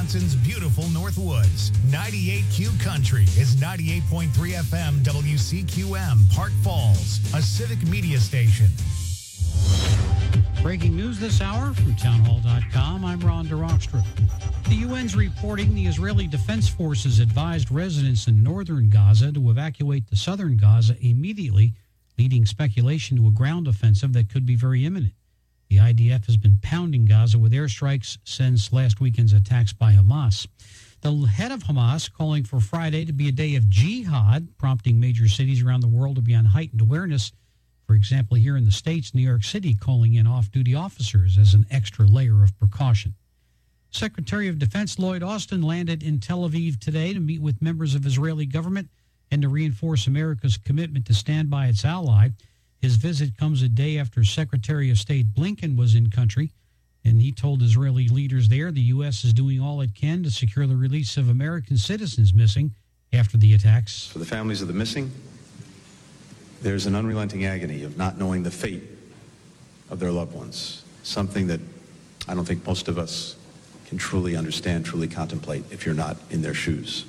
Wisconsin's beautiful Northwoods. 98Q Country is 98.3 FM WCQM, Park Falls, a civic media station. Breaking news this hour from townhall.com. I'm Ron DeRockstra. The UN's reporting the Israeli Defense Forces advised residents in northern Gaza to evacuate the southern Gaza immediately, leading speculation to a ground offensive that could be very imminent. The IDF has been pounding Gaza with airstrikes since last weekend's attacks by Hamas. The head of Hamas calling for Friday to be a day of jihad, prompting major cities around the world to be on heightened awareness. For example, here in the States, New York City calling in off-duty officers as an extra layer of precaution. Secretary of Defense Lloyd Austin landed in Tel Aviv today to meet with members of Israeli government and to reinforce America's commitment to stand by its ally. His visit comes a day after Secretary of State Blinken was in country, and he told Israeli leaders there the U.S. is doing all it can to secure the release of American citizens missing after the attacks. For the families of the missing, there's an unrelenting agony of not knowing the fate of their loved ones, something that I don't think most of us can truly understand, truly contemplate if you're not in their shoes.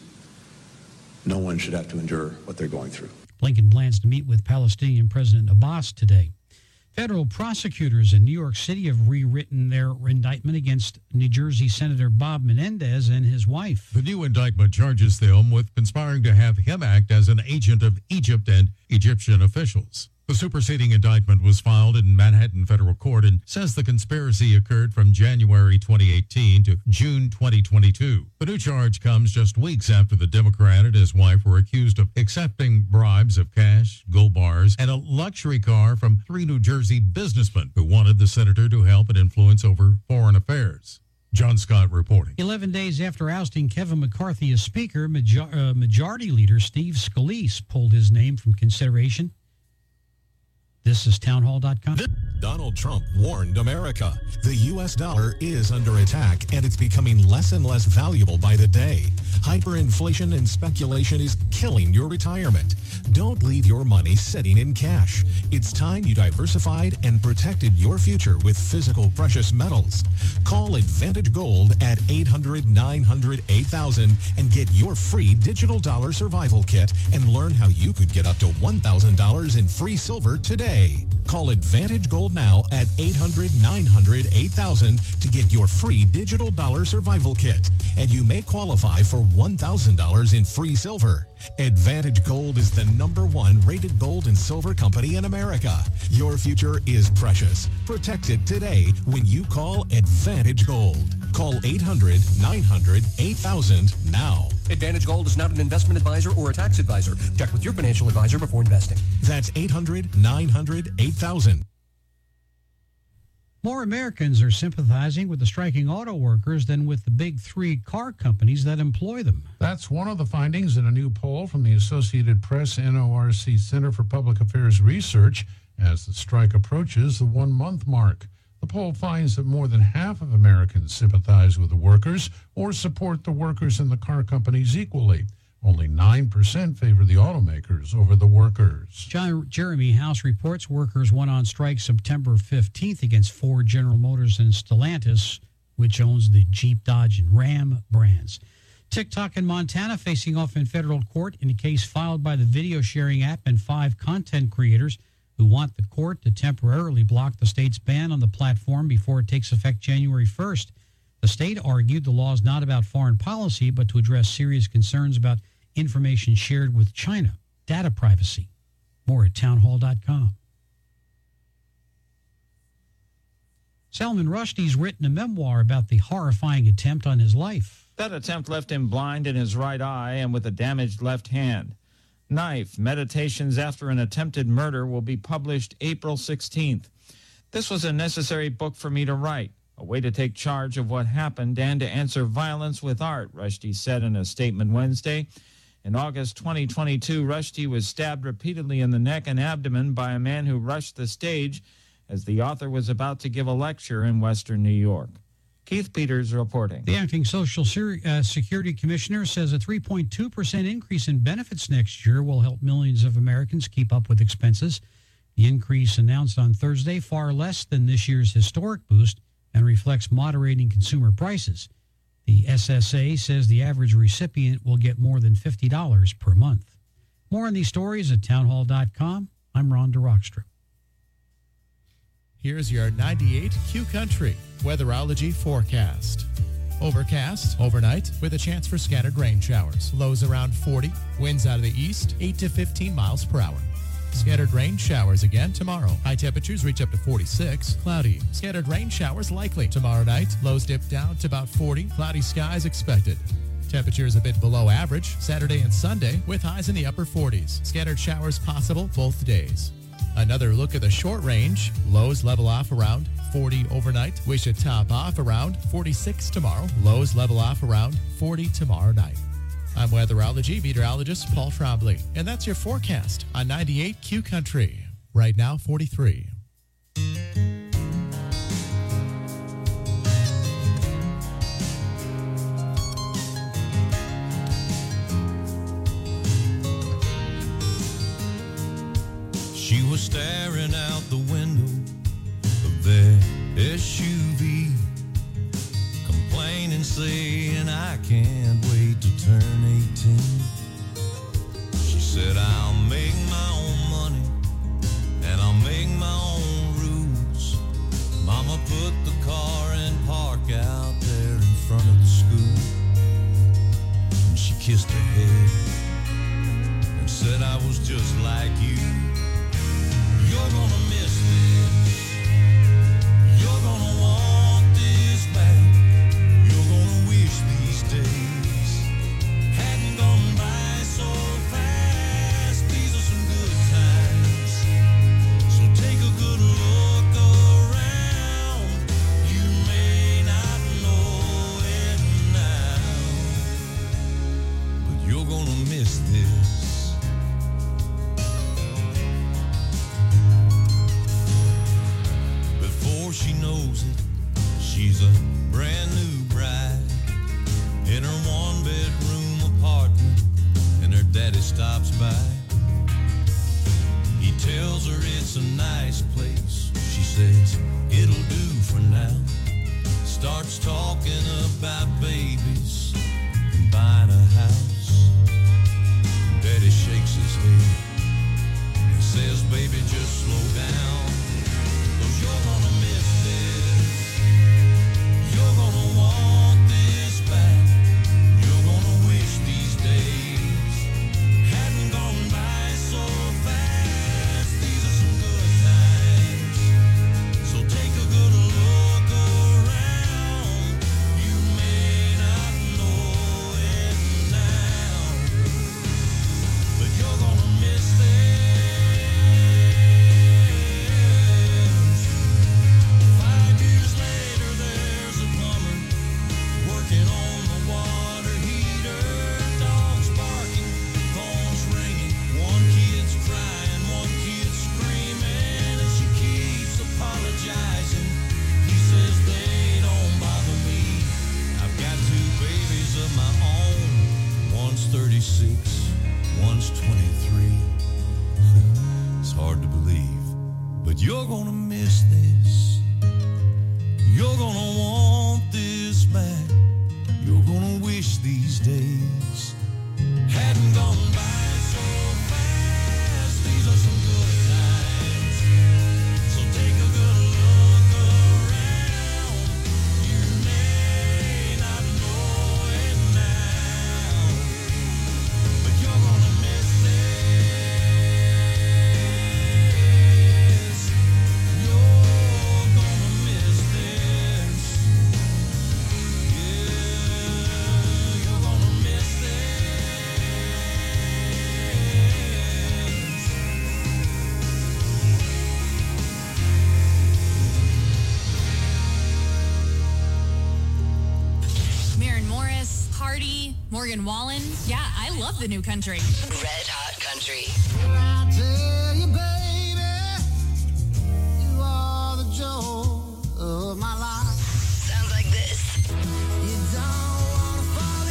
No one should have to endure what they're going through. Blinken plans to meet with Palestinian President Abbas today. Federal prosecutors in New York City have rewritten their indictment against New Jersey Senator Bob Menendez and his wife. The new indictment charges them with conspiring to have him act as an agent of Egypt and Egyptian officials. The superseding indictment was filed in Manhattan federal court and says the conspiracy occurred from January 2018 to June 2022. The new charge comes just weeks after the Democrat and his wife were accused of accepting bribes of cash, gold bars, and a luxury car from 3 New Jersey businessmen who wanted the senator to help and influence over foreign affairs. John Scott reporting. 11 days after ousting Kevin McCarthy as Speaker, Majority Leader Steve Scalise pulled his name from consideration. This is townhall.com. Donald Trump warned America. The U.S. dollar is under attack, and it's becoming less and less valuable by the day. Hyperinflation and speculation is killing your retirement. Don't leave your money sitting in cash. It's time you diversified and protected your future with physical precious metals. Call Advantage Gold at 800-900-8000 and get your free digital dollar survival kit and learn how you could get up to $1,000 in free silver today. Call Advantage Gold now at 800-900-8000 to get your free digital dollar survival kit, and you may qualify for $1,000 in free silver. Advantage Gold is the #1 rated gold and silver company in America. Your future is precious. Protect it today when you call Advantage Gold. Call 800-900-8000 now. Advantage Gold is not an investment advisor or a tax advisor. Check with your financial advisor before investing. That's 800-900-8000. More Americans are sympathizing with the striking auto workers than with the big 3 car companies that employ them. That's one of the findings in a new poll from the Associated Press NORC Center for Public Affairs Research as the strike approaches the 1-month mark. The poll finds that more than half of Americans sympathize with the workers or support the workers and the car companies equally. Only 9% favor the automakers over the workers. Jeremy House reports workers went on strike September 15th against Ford, General Motors, and Stellantis, which owns the Jeep, Dodge, and Ram brands. TikTok in Montana facing off in federal court in a case filed by the video sharing app and 5 content creators who want the court to temporarily block the state's ban on the platform before it takes effect January 1st. The state argued the law is not about foreign policy, but to address serious concerns about information shared with China, data privacy. More at townhall.com. Salman Rushdie's written a memoir about the horrifying attempt on his life. That attempt left him blind in his right eye and with a damaged left hand. Knife, Meditations After an Attempted Murder will be published April 16th. This was a necessary book for me to write, a way to take charge of what happened and to answer violence with art, Rushdie said in a statement Wednesday. In August 2022, Rushdie was stabbed repeatedly in the neck and abdomen by a man who rushed the stage as the author was about to give a lecture in Western New York. Keith Peters reporting. The acting Social Security Commissioner says a 3.2% increase in benefits next year will help millions of Americans keep up with expenses. The increase announced on Thursday far less than this year's historic boost and reflects moderating consumer prices. The SSA says the average recipient will get more than $50 per month. More on these stories at townhall.com. I'm Ron DeRockstra. Here's your 98 Q Country weatherology forecast. Overcast overnight with a chance for scattered rain showers. Lows around 40. Winds out of the east, 8 to 15 miles per hour. Scattered rain showers again tomorrow. High temperatures reach up to 46. Cloudy. Scattered rain showers likely tomorrow night. Lows dip down to about 40. Cloudy skies expected. Temperatures a bit below average Saturday and Sunday with highs in the upper 40s. Scattered showers possible both days. Another look at the short range. Lows level off around 40 overnight. We should top off around 46 tomorrow. Lows level off around 40 tomorrow night. I'm weatherology meteorologist Paul Trombley, and that's your forecast on 98 Q Country. Right now, 43. She was staring out the window of that SUV, complaining, saying, I can't wait to turn 18. She said, I'll make my own money and I'll make my own rules. Mama put the car in park out there in front of the school, and she kissed her head and said, I was just like you. You're gonna miss this. You're gonna want this back. You're gonna wish these days hadn't gone by so fast. These are some good times, so take a good look around. You may not know it now, but you're gonna miss this. She knows it, she's a brand new bride in her one-bedroom apartment, and her daddy stops by. He tells her it's a nice place. She says it'll do for now. Starts talking about babies and buying a house. Daddy shakes his head and says, baby, just slow down. You're gonna miss this. You're gonna want this back. You're gonna wish these days hadn't gone by so fast. These are some good times, so take a good look around. You may not know it now, but you're gonna miss this. 5 years later, there's a plumber working on the water heater. Dogs barking, phones ringing. One kid's crying, one kid's screaming, and she keeps apologizing. He says they don't bother me. I've got 2 babies of my own. One's 36, one's 23. It's hard to believe, but you're gonna miss this. You're gonna want this back. You're gonna wish these days hadn't gone by so fast. These are some good times, so take a good look around. You may not know it now, but you're gonna miss this. You're gonna miss this. Yeah, you're gonna miss this. Maren Morris, Hardy, Morgan Wallen. Yeah, I love the new country. Red Hot Country. I tell you, baby, you are the joy of my life. Sounds like this. You don't want to fall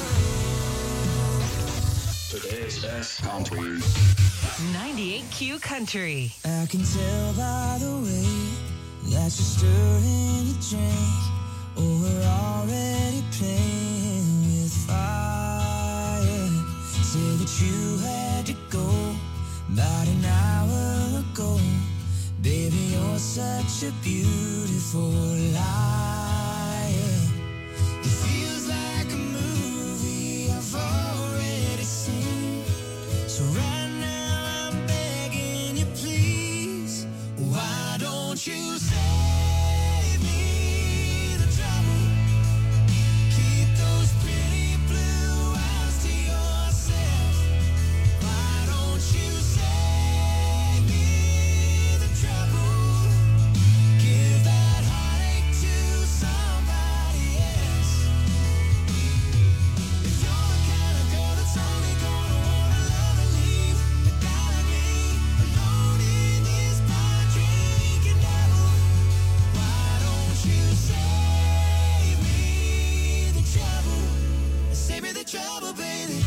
in love. Today's best country. 98Q Country. I can tell by the way that you're stirring your drink Oh, we're already playing with fire. Say that you had to go about an hour ago. Baby, you're such a beautiful liar. It feels like a movie I've already seen. So right now I'm begging you, please. Why don't you save me the trouble? Keep those pretty blue eyes to yourself. Why don't you save me the trouble? Give that heartache to somebody else. If you're the kind of girl that's only gonna wanna love and leave a guy like me alone in this bar drinking devil, why don't you save me the trouble? Save me the trouble, baby.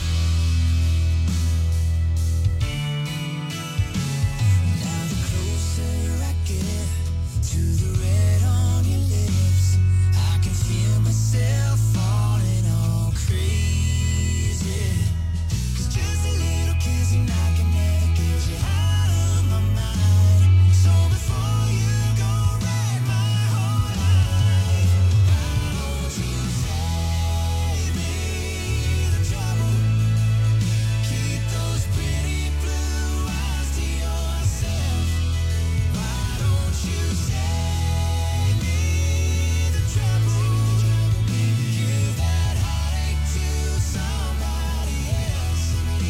Now the closer I get to the red on your lips, I can feel myself falling all crazy. 'Cause just a little kiss and I can never get you out of my mind. So before you go write my whole life, why don't you save me the trouble? Keep those pretty blue eyes to yourself. Why don't you save me the trouble? Give that heartache to somebody else.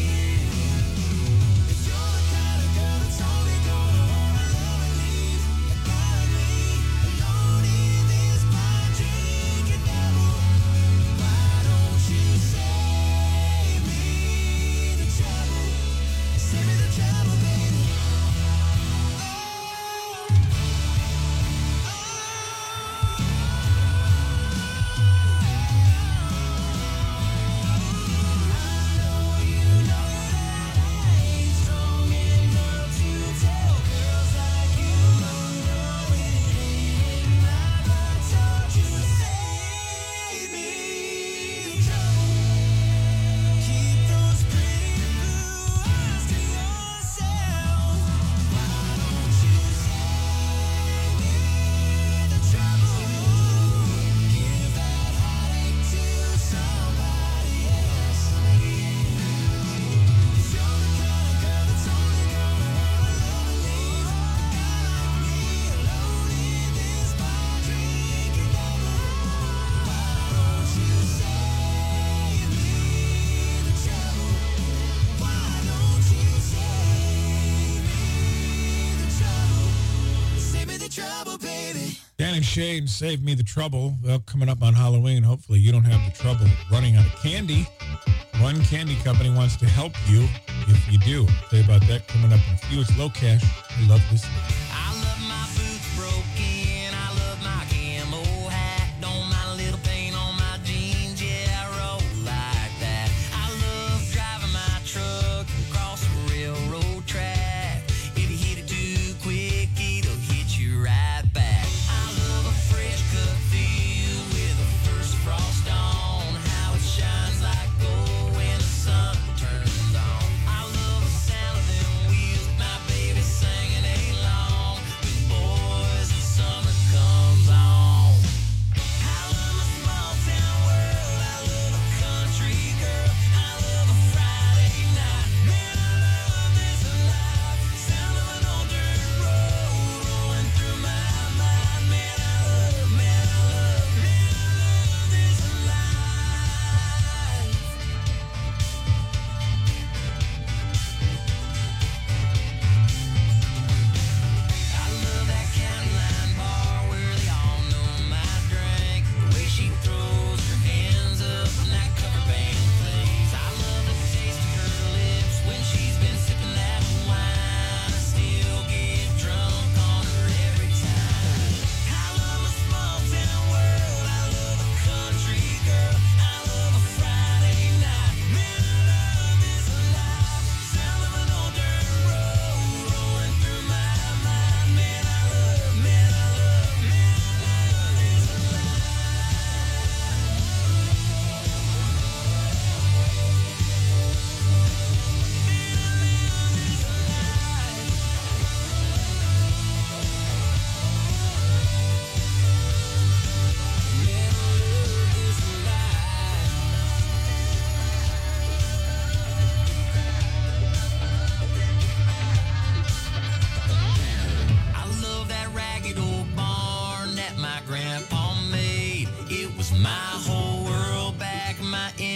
If you're the kind of girl that's only gonna wanna love and leave a guy like me alone in this bar drinking devil, why don't you save me the trouble? Save me the trouble, baby. Dan and Shane, Save Me the Trouble. Well, coming up on Halloween, hopefully you don't have the trouble of running out of candy. One candy company wants to help you if you do. I'll tell you about that coming up in a few. It's Low Cash. I love this. I love my boots broken. I love my camo hat. Don't mind a little paint on my jeans. Yeah, I roll like that. I love driving my truck across the railroad track. If you hit it too quick, it'll hit you right back. I love a fresh cut field with the first frost on. How it shines like gold when the sun turns on. I love the sound of them wheels, my baby singing along.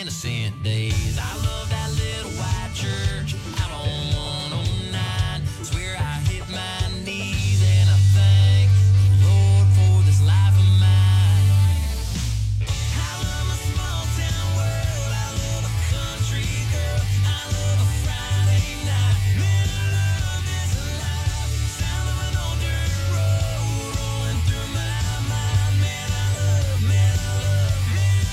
innocent days. I love that little white church out on 109. Swear I hit my knees and I thank the Lord for this life of mine. I love my small town world. I love a country girl. I love a Friday night. Man, I love this life. Sound of an old dirt road rolling through my mind. Man, I love this life.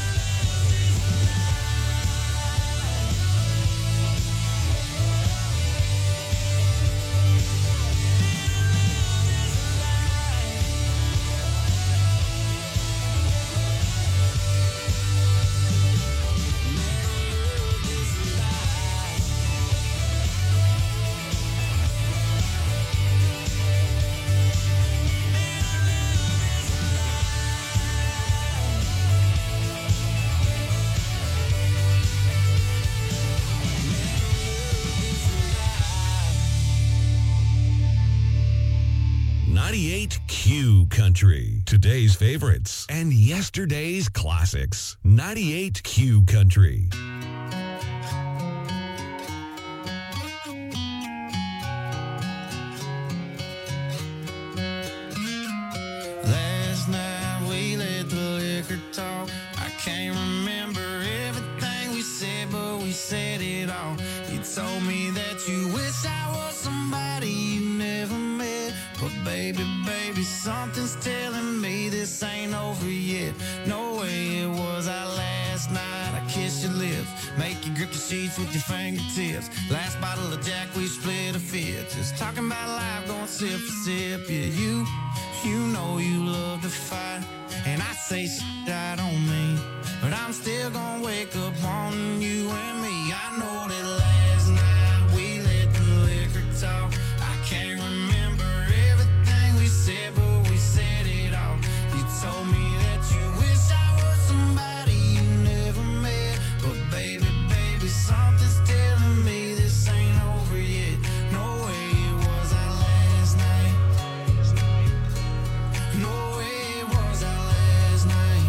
Q Country. Today's favorites and yesterday's classics. 98 Q Country. Last night we let the liquor talk. I can't remember everything we said, but we said it all. You told me that you wish I was somebody you never met. But baby, something's telling me this ain't over yet. No way it was our last night. I kissed your lips, make you grip the sheets with your fingertips. Last bottle of Jack, we split a fifth. Just talking about life, going sip for sip. Yeah, you know you love to fight, and I say shit I don't mean, but I'm still gonna wake up wanting you and me. I know that last night we let the liquor talk. I can't remember everything we said, but we said it all. You told me that you wish I was somebody you never met, but baby, something's telling me this ain't over yet. No way it was our last night. No way it was our last night.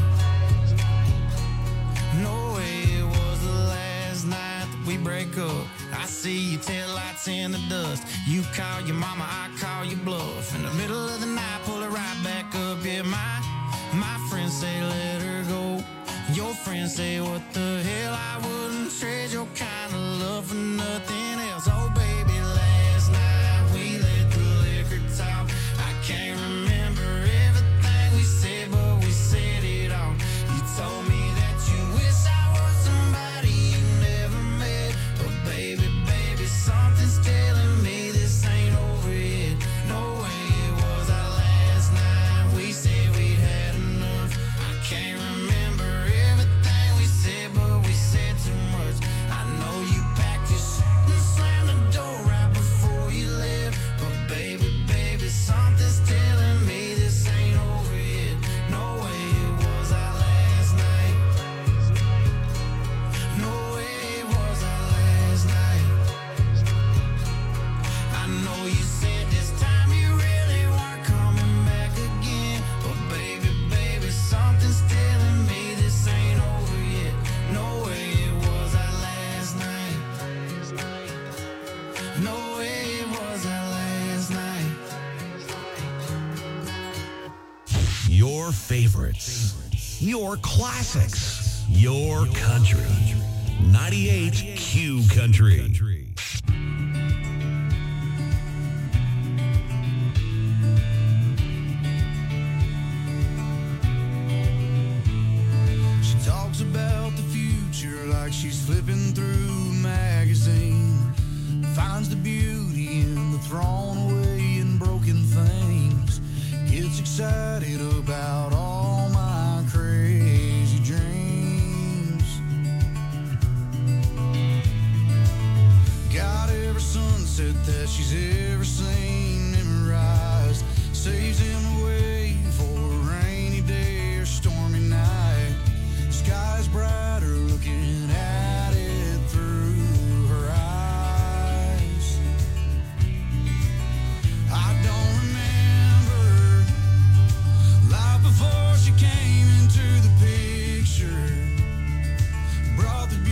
No way it was the last night that we break up. I see your taillights in the dust. You call your mama, I call your bluff. In the middle of the night, pull it right back up. Yeah, my friends say let her go. Your friends say what the hell, I wouldn't trade your kind of love for nothing else. Oh baby, last night we let the liquor talk. I can't remember everything we said, but we said it all. You told me that you wish I was somebody you never met, but baby, something's telling me this ain't over yet. No way it was our last night. We said we'd had enough. I can't remember everything we said, but we said too much. I know you packed your shit and slammed the door right before you left, but baby, something's telling me this ain't over yet. No way it was our last night. No way it was our last night. I know you said this time you really weren't coming back again, but baby, something's telling me this ain't over yet. No way it was our last night. No way it was our last night. Your favorites, your classics, your country. 98 Q Country. She talks about the future like she's flipping through a magazine. Finds the beauty in the thrown away and broken things. Gets excited about all my crazy dreams. Got every sunset that she's ever seen memorized. Saves him away for a rainy day or stormy night. Sky's brighter looking at it through her eyes. I don't remember life before she came into the picture. Brought the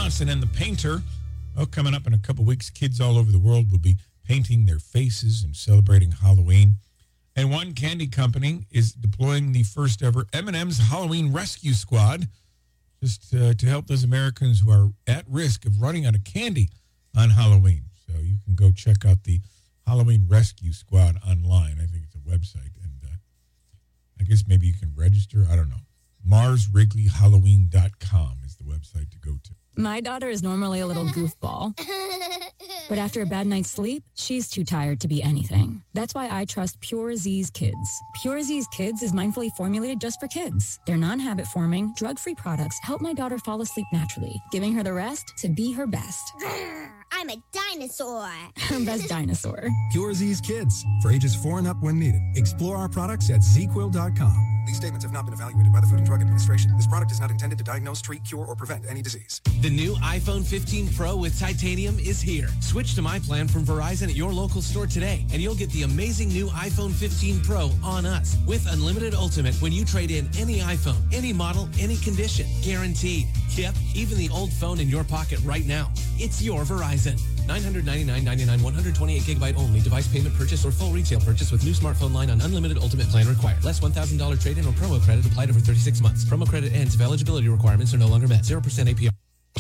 Johnson and the Painter. Well, coming up in a couple weeks, kids all over the world will be painting their faces and celebrating Halloween. And one candy company is deploying the first ever M&M's Halloween Rescue Squad, just to help those Americans who are at risk of running out of candy on Halloween. So you can go check out the Halloween Rescue Squad online. I think it's a website. And I guess maybe you can register. I don't know. MarsWrigleyHalloween.com is the website to go to. My daughter is normally a little goofball, but after a bad night's sleep, she's too tired to be anything. That's why I trust Pure Z's Kids. Pure Z's Kids is mindfully formulated just for kids. Their non-habit forming, drug-free products help my daughter fall asleep naturally, giving her the rest to be her best. I'm a dinosaur. Her best dinosaur. Pure Z's Kids, for ages 4 and up when needed. Explore our products at ZQuil.com. These statements have not been evaluated by the Food and Drug Administration. This product is not intended to diagnose, treat, cure, or prevent any disease. The new iPhone 15 Pro with titanium is here. Switch to my plan from Verizon at your local store today, and you'll get the amazing new iPhone 15 Pro on us with Unlimited Ultimate when you trade in any iPhone, any model, any condition. Guaranteed. Yep, even the old phone in your pocket right now. It's your Verizon. $999.99, 128 gigabyte only. Device payment purchase or full retail purchase with new smartphone line on Unlimited Ultimate plan required. Less $1,000 trade-in or promo credit applied over 36 months. Promo credit ends if eligibility requirements are no longer met. 0% APR.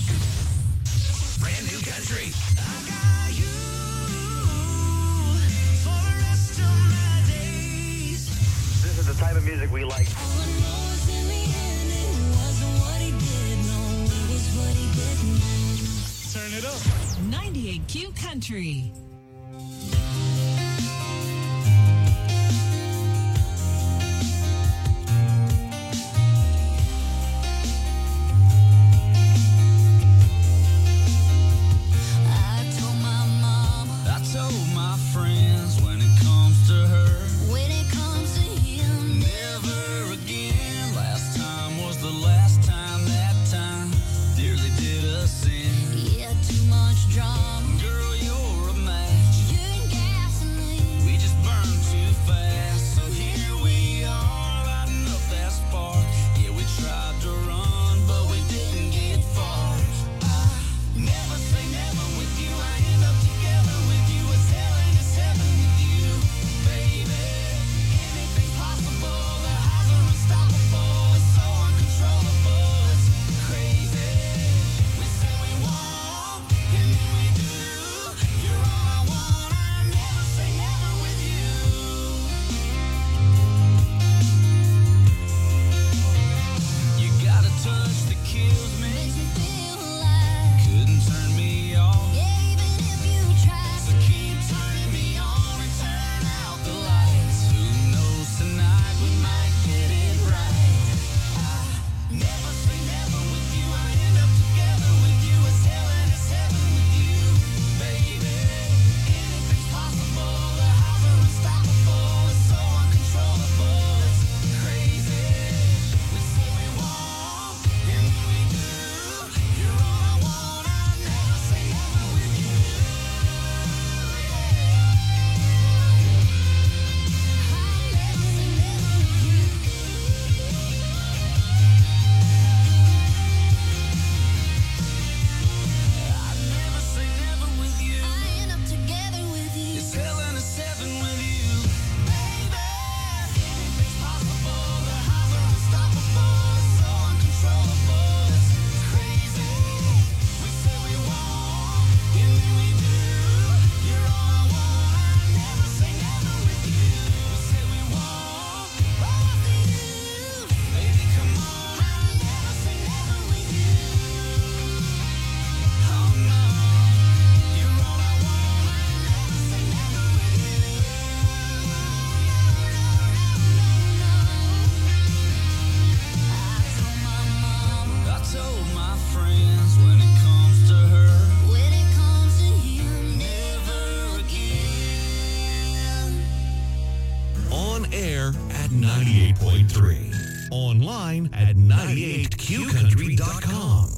Brand new country. This is the type of music we like. Turn it up. 98Q Country. I told my friends when it comes to her, When it comes to him, never again. Last time was the last time, that time dearly did us in. yeah, too much drama. Girl, you're a match. You and gasoline. We just burned too fast. So here we are, lighting up that spark. Yeah, we tried to run, but we didn't get far. I never say never with you. I end up together with you. It's hell and it's heaven with you, baby. Anything's possible. The highs are unstoppable. It's so uncontrollable. It's crazy. We say we won't, and then we do. You're all I want. I never say never with you. You got a touch that kills me. Makes me feel alive. Couldn't turn me off. Yeah, even if you try. So keep turning me on and turn out the lights. Who knows, tonight we might get it right. I never say never with you. I end up together with you. It's hell and it's heaven with you, baby. Anything's possible. The highs are unstoppable. It's so uncontrollable. It's crazy. We say we won't, and then we do. You're all I want. I never say never with you. I never say never with you. I end up together with you. It's hell and it's heaven with you, baby. Anything's possible. The highs are unstoppable. It's so uncontrollable. It's crazy. We say we won't, and then we do. You're all I want. I never say never with you. We say we won't, both of you. Baby, come on. I never say never with you. Oh no, you're all I want. I never say never with you. I told my friends when it comes to her, When it comes to him, never again. On air at 98.3. Online at 98qcountry.com.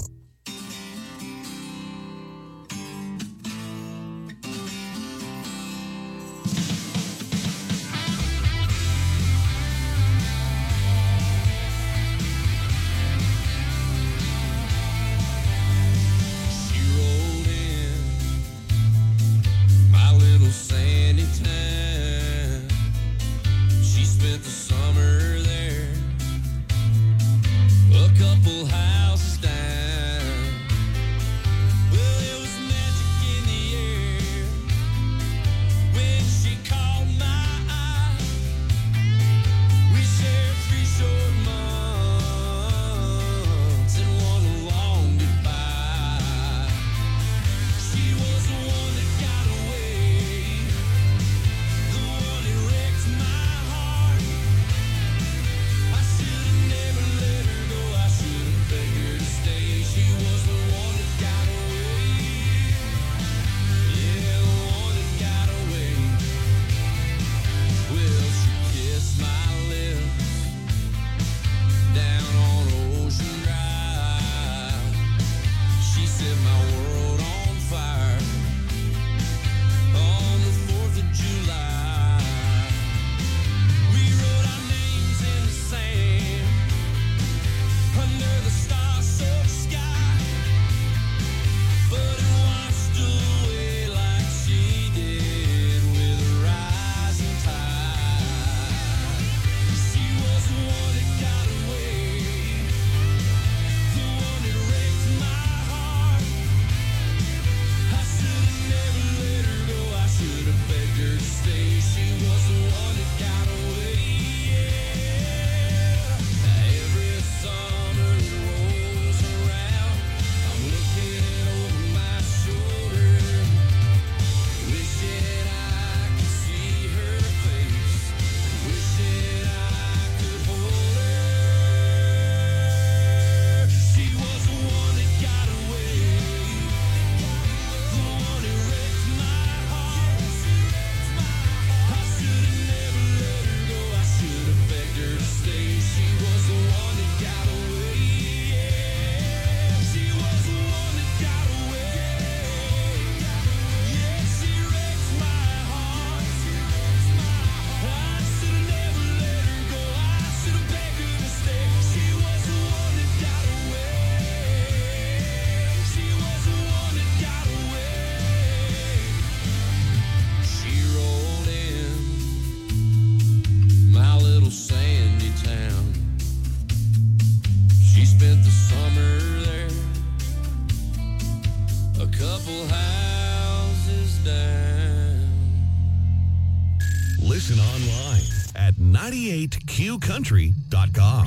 Listen online at 98qcountry.com.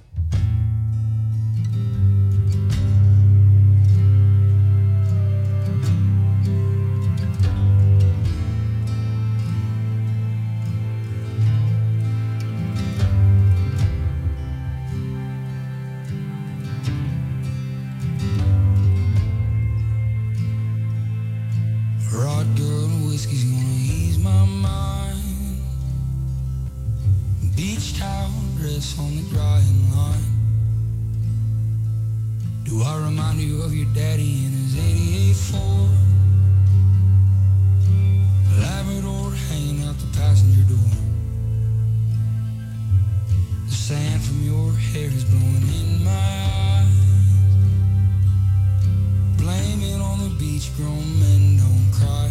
Rod girl, whiskey's gonna ease my mind. Beach towel dress on the drying line. Do I remind you of your daddy in his 88 Ford? Labrador hanging out the passenger door. The sand from your hair is blowing in my eyes. Blame it on the beach, grown men don't cry.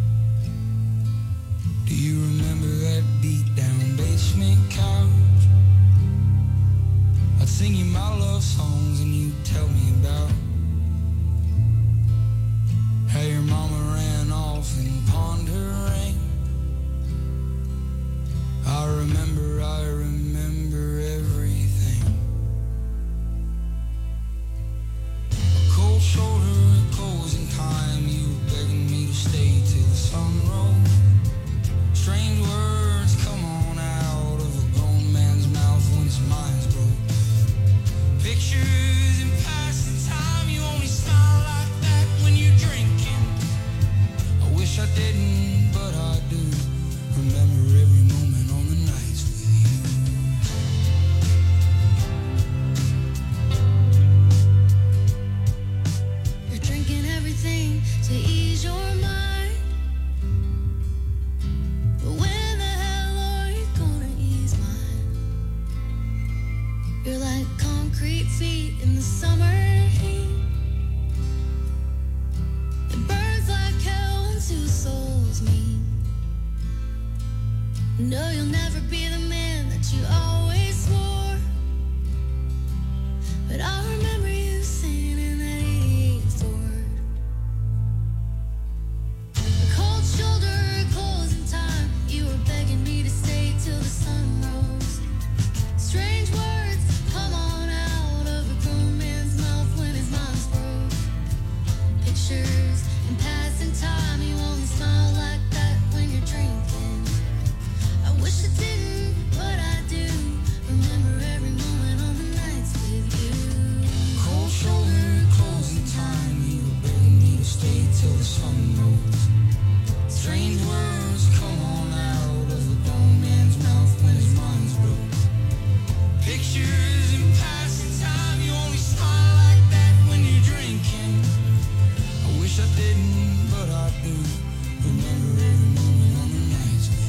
Do you remember that beat down basement couch? I'd sing you my love songs and you'd tell me about how your mama ran off and pawned her ring. I remember everything. A cold shoulder, a closing time. You were begging me to stay till the sun rose. Strange words come on out of a grown man's mouth when his mind's broke. Pictures in passing time. You only smile like that when you're drinking. I wish I didn't, but I do. Remember every moment on the nights with you. You're drinking everything to ease your mind. But when the hell are you gonna ease mine? You're like concrete feet in the summer heat. It burns like hell when two souls meet. No, you'll never be the man that you always swore. But I remember you singing in that 88 Ford. A cold shoulder, a closing time. You were begging me to stay till the sun rose. Strange words come on out of a grown man's mouth when his mind's broke. Pictures in passing time. You only smile like that when you're drinking. I wish I didn't, but I do. Remember every moment on the nights with you. Cold shoulder, closing time. You were begging me to stay till the sun rose. Strange words come on out of a grown man's mouth when his mind's broke. Pictures in passing time. You only smile like that when you're drinking. I wish I didn't, but I do. Remember every moment on the nights with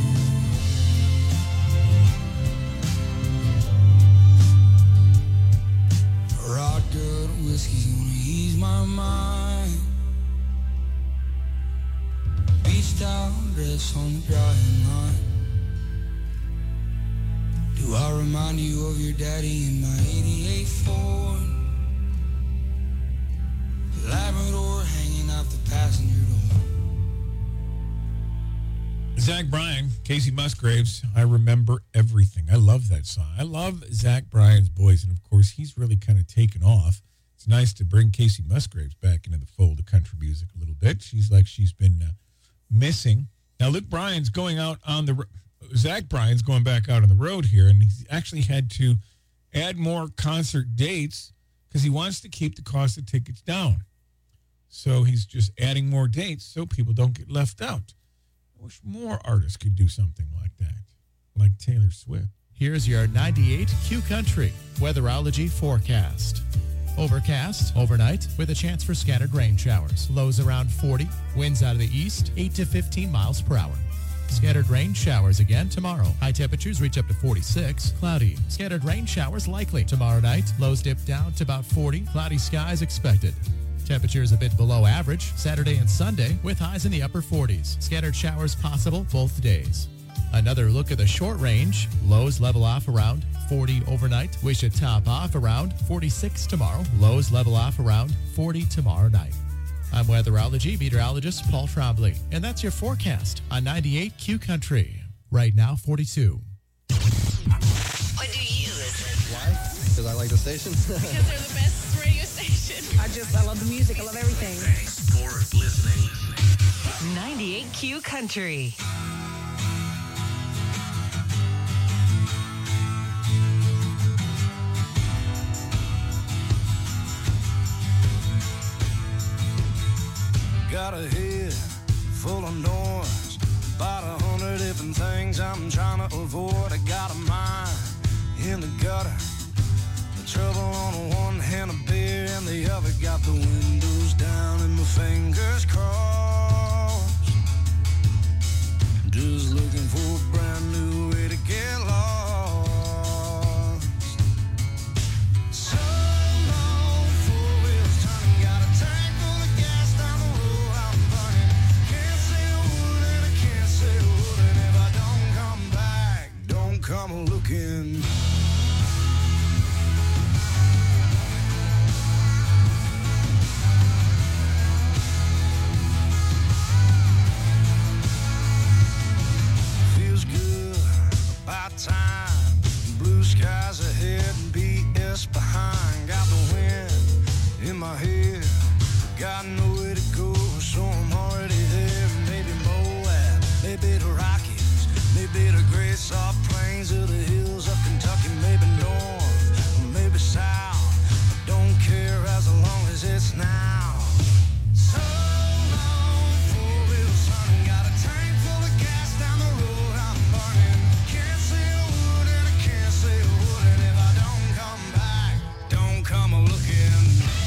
you. Rod good whiskey's gonna ease my mind. Beach towel dress on the drying line. Do I remind you of your daddy in my 88 Ford? Labrador hanging out the passenger door. Zach Bryan, Casey Musgraves, I Remember Everything. I love that song. I love Zach Bryan's voice, and of course, he's really kind of taken off. It's nice to bring Casey Musgraves back into the fold of country music a little bit. She's been missing. Now, Luke Bryan's going out on the Zach Bryan's going back out on the road here, and he's actually had to add more concert dates because he wants to keep the cost of tickets down. So he's just adding more dates so people don't get left out. I wish more artists could do something like that, like Taylor Swift. Here's your 98 Q Country weatherology forecast. Overcast overnight with a chance for scattered rain showers. Lows around 40. Winds out of the east, 8 to 15 miles per hour. Scattered rain showers again tomorrow. High temperatures reach up to 46. Cloudy. Scattered rain showers likely. Tomorrow night, lows dip down to about 40. Cloudy skies expected. Temperatures a bit below average Saturday and Sunday with highs in the upper 40s. Scattered showers possible both days. Another look at the short range. Lows level off around 40 overnight. We should top off around 46 tomorrow. Lows level off around 40 tomorrow night. I'm weatherology meteorologist Paul Trombley, and that's your forecast on 98 Q Country. Right now, 42. What do you listen? Why? Because I like the station. Because they're the best radio station. I love the music. I love everything. Thanks for listening. 98Q Country. Got a head full of noise, about 100 different things I'm trying to avoid. I got a mind in the gutter, the trouble on the one hand, a beer in the other. Got the windows down and my fingers crossed, just looking for a brand new way to get lost. Come looking. Feels good, about time. Blue skies ahead and BS behind. Got the wind in my head, got nowhere to go, so I'm already there. Maybe Moab, maybe the Rockies, maybe the great soft plains of the hills of Kentucky, maybe north, or maybe south. I don't care as long as it's now. So long, four-wheel son, got a tank full of gas down the road I'm burning. Can't say a word and I can't say a word, and if I don't come back, don't come a-looking.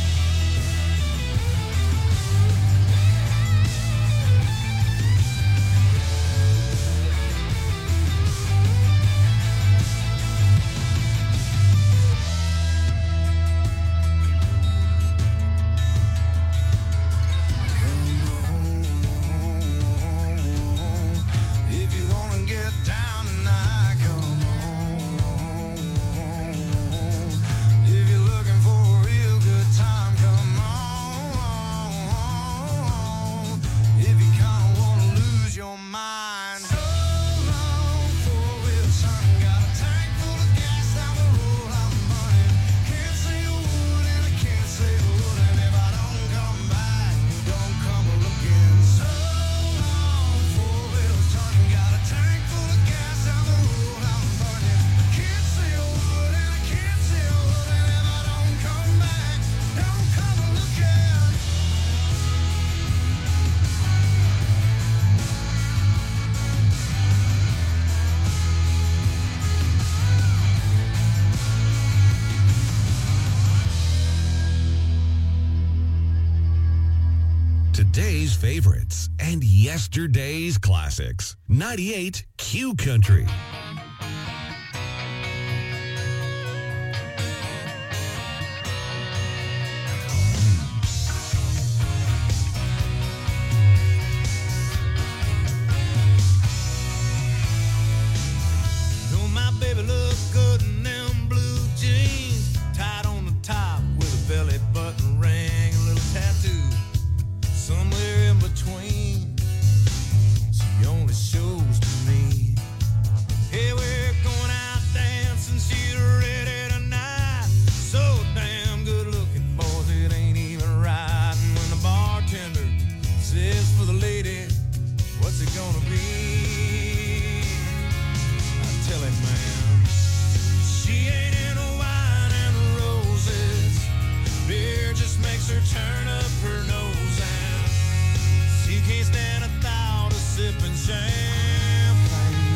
Today's favorites and yesterday's classics. 98 Q Country. Don't my baby look good in them blue jeans, tied on the top with a belly button ring, a little tattoo somewhere in between. She only shows to me. Hey, we're going out dancing, she's ready tonight. So damn good looking, boys, it ain't even right. And when the bartender says for the lady, what's it gonna be? I tell him, man, she ain't into wine and roses. Beer just makes her turn up her nose, and she can't stand a thought of sipping champagne.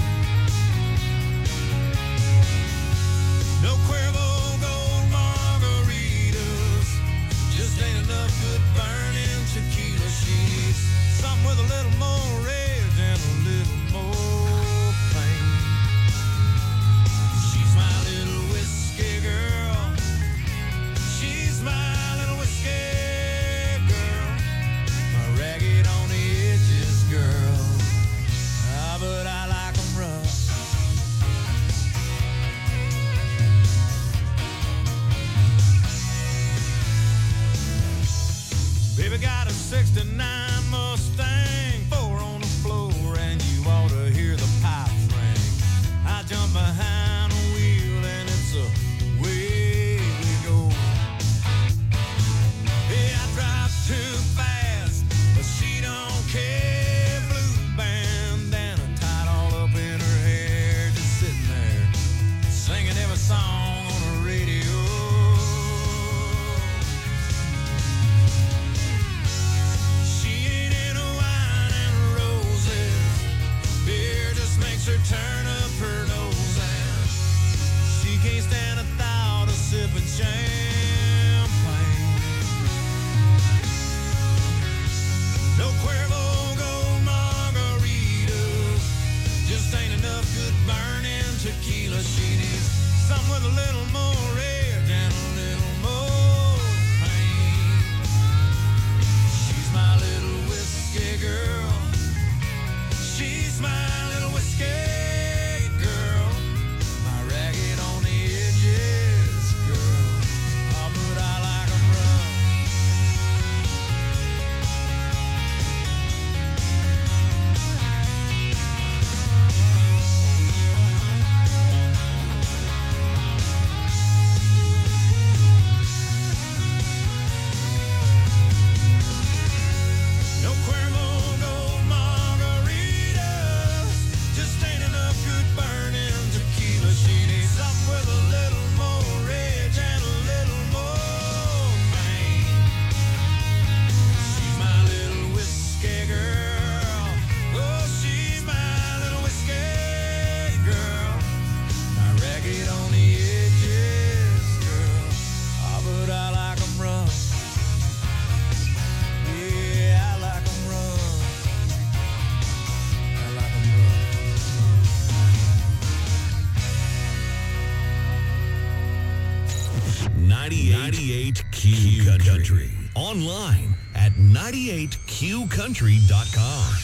No Cuervo Gold margaritas, just ain't enough good burning tequila. She's something with a little more rage and a little more pain. She's my little whiskey girl. She's my little whiskey girl. My ragged on the edges girl. makes her turn up her nose, and she can't stand the thought of sipping champagne. No Cuervo Gold margaritas, just ain't enough good burning tequila. She needs something with a little more red and a little more pain. She's my little whiskey girl. She's my little whiskey girl. My ragged on the edges girl. Oh, but I like 'em rough. No Cuervo Gold margaritas, just ain't enough good burning tequila. She needs something with a little more edge and a little more pain. She's my little whiskey girl. Oh, she's my little whiskey girl. My ragged on the edges girl. Oh, but I like 'em rough. Yeah, I like 'em rough. I like 'em rough. 98 Q Country. Online at 98QCountry.com.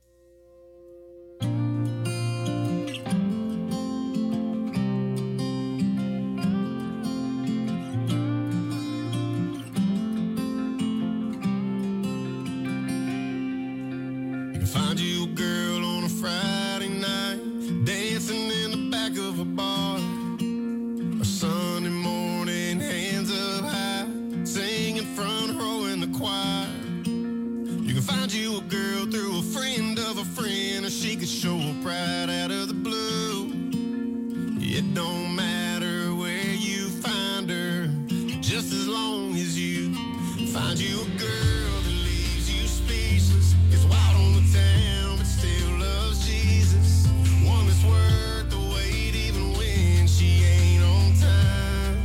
You can find you a girl on a Friday night, dancing in the back of a bar. A Sunday morning, hands up high, singing front row in the choir. You can find you a girl through a friend of a friend, or she could show up right out of the blue. It don't matter where you find her, just as long as you find you a girl that leaves you speechless, gets wild on the town but still loves Jesus. One that's worth the wait even when she ain't on time.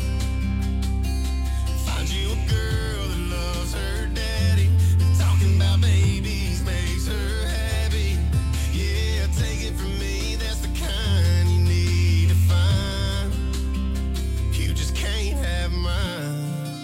Find you a girl that loves her daddy, and talking about babies makes her happy. Yeah, take it from me, that's the kind you need to find. You just can't have mine.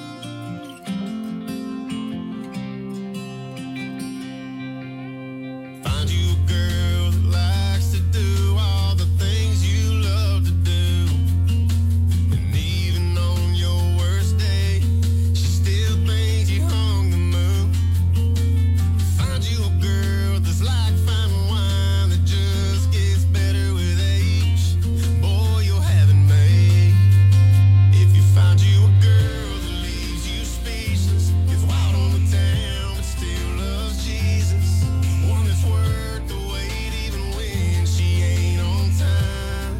Find you a girl that likes to do all the things you love to do. And even on your worst day, she still thinks you hung the moon. Find you a girl that's like fine wine that just gets better with age. Boy, you'll have it made. If you find you a girl that leaves you speechless, gets wild on the town but still loves Jesus. One that's worth the wait even when she ain't on time.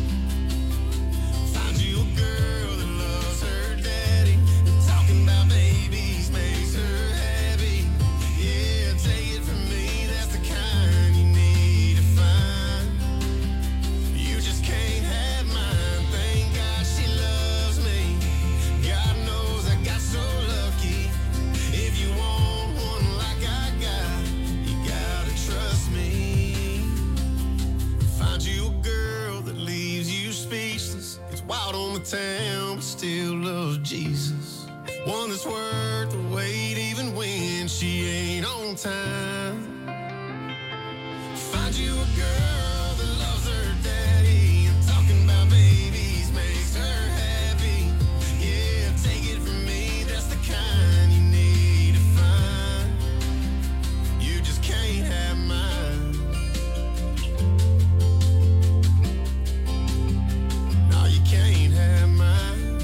Find you a girl that loves her daddy, and talking about babies makes her happy. Yeah, take it from me, that's the kind you need to find. You just can't have mine. Thank God she loves me. God knows I got so lucky. If you want one like I got, you gotta trust me. Find you a girl that leaves you speechless, gets wild on the town but still loves Jesus. One that's worth the wait even when she ain't on time. Find you a girl that loves her daddy, and talking about babies makes her happy. Yeah, take it from me, that's the kind you need to find. You just can't have mine. No, you can't have mine.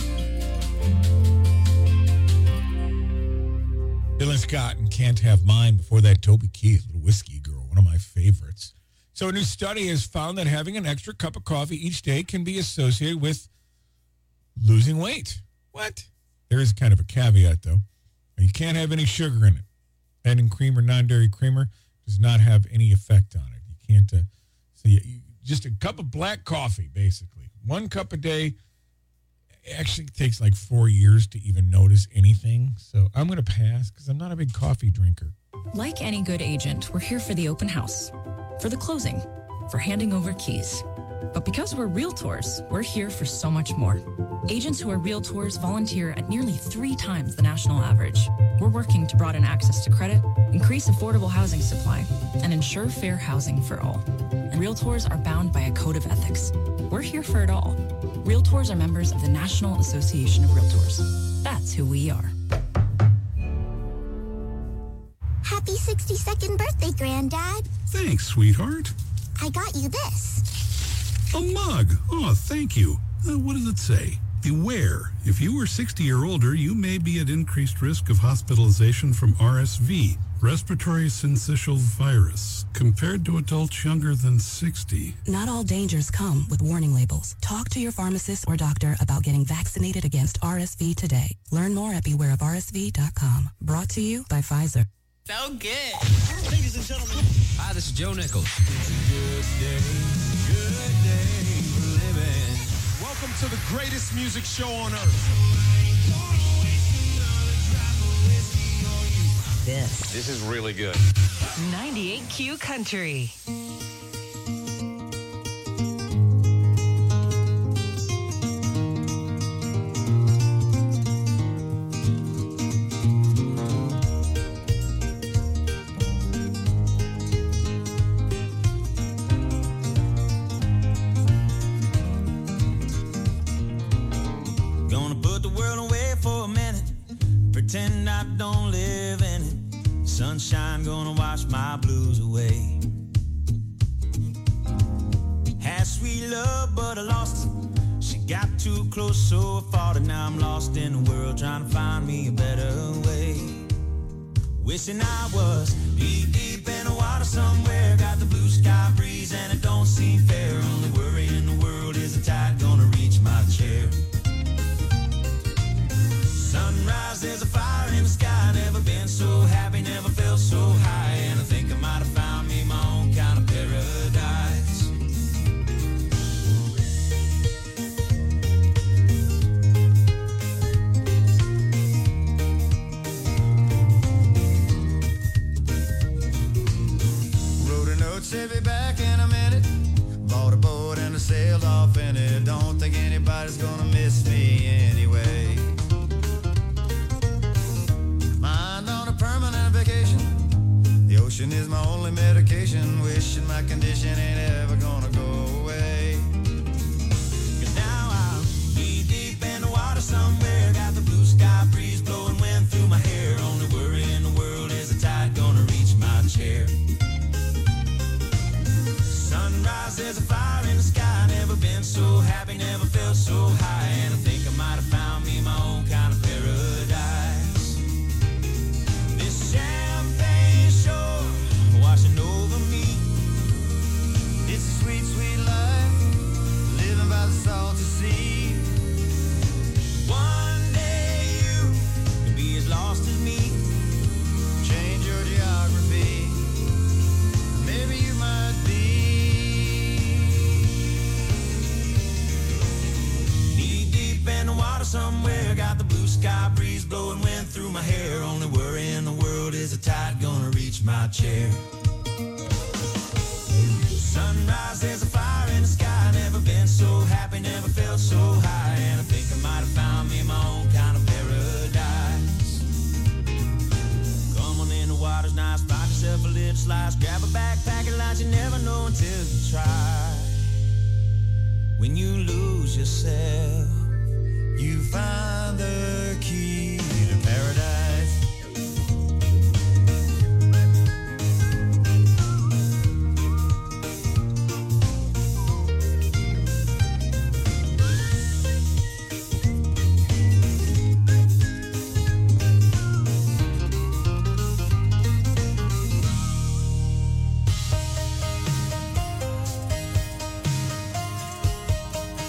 Dylan Scott and Can't Have Mine. Before that, Toby Keith, Little Whiskey Girl, one of my favorites. So a new study has found that having an extra cup of coffee each day can be associated with losing weight. What? There is kind of a caveat, though. You can't have any sugar in it. Adding cream or non-dairy creamer does not have any effect on it. You can't So just a cup of black coffee, basically. 1 cup a day. It actually takes like 4 years to even notice anything. So I'm going to pass because I'm not a big coffee drinker. Like any good agent, we're here for the open house, for the closing, for handing over keys. But because we're realtors, we're here for so much more. Agents who are realtors volunteer at nearly 3 times the national average. We're working to broaden access to credit, increase affordable housing supply, and ensure fair housing for all. And realtors are bound by a code of ethics. We're here for it all. Realtors are members of the National Association of Realtors. That's who we are. Happy 62nd birthday, Granddad. Thanks, sweetheart. I got you this. A mug. Oh, thank you. What does it say? Beware. If you are 60 or older, you may be at increased risk of hospitalization from RSV, respiratory syncytial virus, compared to adults younger than 60. Not all dangers come with warning labels. Talk to your pharmacist or doctor about getting vaccinated against RSV today. Learn more at bewareofrsv.com. Brought to you by Pfizer. So good. Ladies and gentlemen. Hi, this is Joe Nichols. Welcome to the greatest music show on earth. This is really good. 98Q Country. Gonna put the world away for a minute, pretend I don't live in it. Sunshine gonna wash my blues away. Had sweet love, but I lost it. She got too close, so I fought it. Now I'm lost in the world, trying to find me a better way. Wishing I was deep in the water somewhere. Got the blue sky breeze and it don't seem fair. Only worry in the world is the tide gonna reach my chair. Sunrise, there's a fire in the sky. Never been so happy, never felt so high. And I think I might have found me my own kind of paradise. Wrote a note, said be back in a minute. Bought a boat and I sailed off in it. Don't think anybody's gonna miss me anyway. Mind on a permanent vacation. The ocean is my only medication. Wishing my condition ain't ever gonna go away. 'Cause now I'll be deep in the water somewhere. Got the blue sky breeze blowing wind through my hair. Only worry in the world is the tide gonna reach my chair. Sunrise, there's a fire in the sky. Never been so happy, never felt so high. And I think I might have found me my own kind of paradise. This champagne shore washing over me. It's a sweet, sweet life, living by the salty sea. One day you could be as lost as me. Change your geography. Maybe you might be. Knee deep in the water somewhere. Got the blue sky breeze blowing wind through my hair. Only worry in the world is the tide gonna reach my chair. Sunrise, there's a fire in the sky. Never been so happy, never felt so high. And I think I might have found me my own kind of paradise. Come on in, the water's nice. Find yourself a little slice. Grab a backpack and lunch. You never know until you try. When you lose yourself, you find the key to paradise.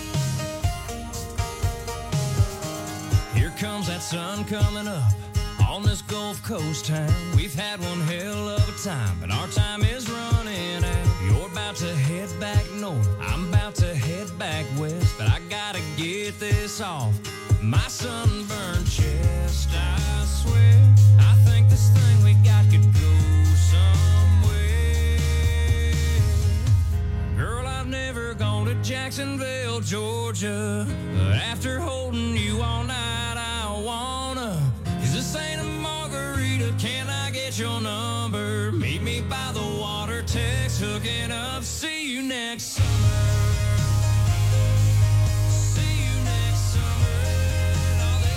Here comes that sun coming up on this Gulf Coast town. We've had one hell of a time, but our time is running out. You're about to head back north, I'm about to head back west, but I gotta get this off my sunburned chest. I swear, I think this thing we got could go somewhere. Girl, I've never gone to Jacksonville, Georgia, but after holding you all night, I wanna. Is this ain't a margarita? Can I get your number? Meet me by the water, text, hooking up. See you next summer. See you next summer. And all they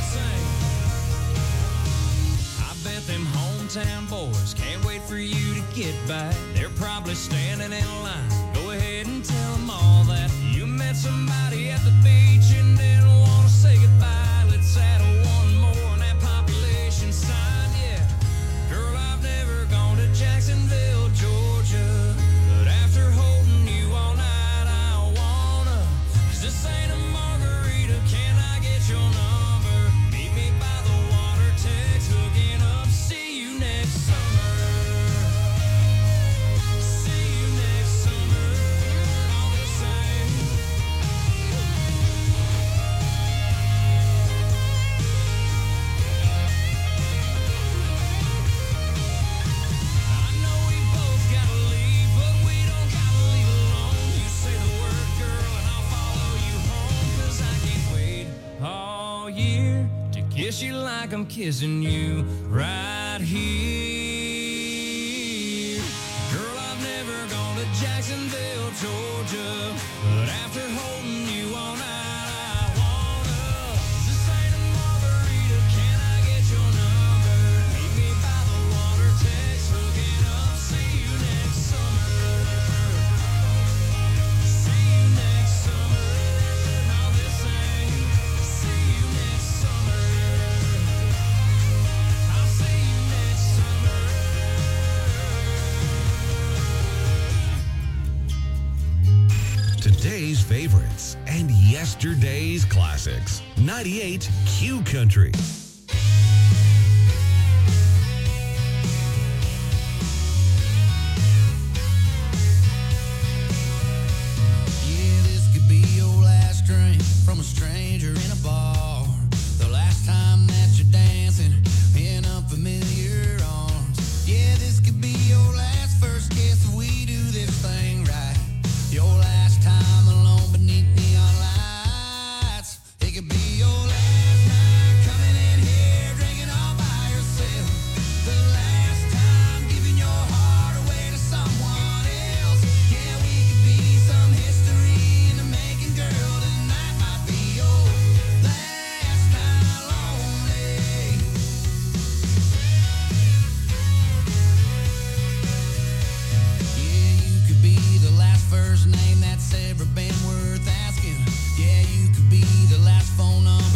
say. I bet them hometown boys can't wait for you to get back. They're probably standing in line. Go ahead and tell them all that you met somebody at the beach and didn't want to say goodbye. Let's add one more on that population sign, yeah. Girl, I've never gone to Jacksonville, Georgia, but after holding you all night, I wanna. 'Cause this ain't a margarita, can I get your number? Meet me by the water, text, hooking up. See you next summer. See you next summer. All the same. I know we both gotta leave, but we don't gotta leave alone. You say the word, girl, and I'll follow you home. 'Cause I can't wait all year to kiss you like I'm kissing you right here. Girl, I've never gone to Jacksonville, Georgia, but after holding you all night, I wanna. This ain't a margarita, can I get your number? Meet me by the water, text, hooking up. See you next summer. See you next summer. And all this same. See you next summer. I'll see you next summer. Today's favorites and yesterday's classics. 98 Q Country. Yeah, this could be your last drink from a stranger in a bar. The last time that you're dancing in unfamiliar arms. Yeah, this could be your last first kiss if we do this thing right. Your last time alone beneath neon lights. It could be your last night coming in here drinking all by yourself. The last time giving your heart away to someone else. Yeah, we could be some history in the making, girl. Tonight might be your last night lonely. Yeah, you could be the last first name that's ever been worth asking. Yeah, you could be the last phone number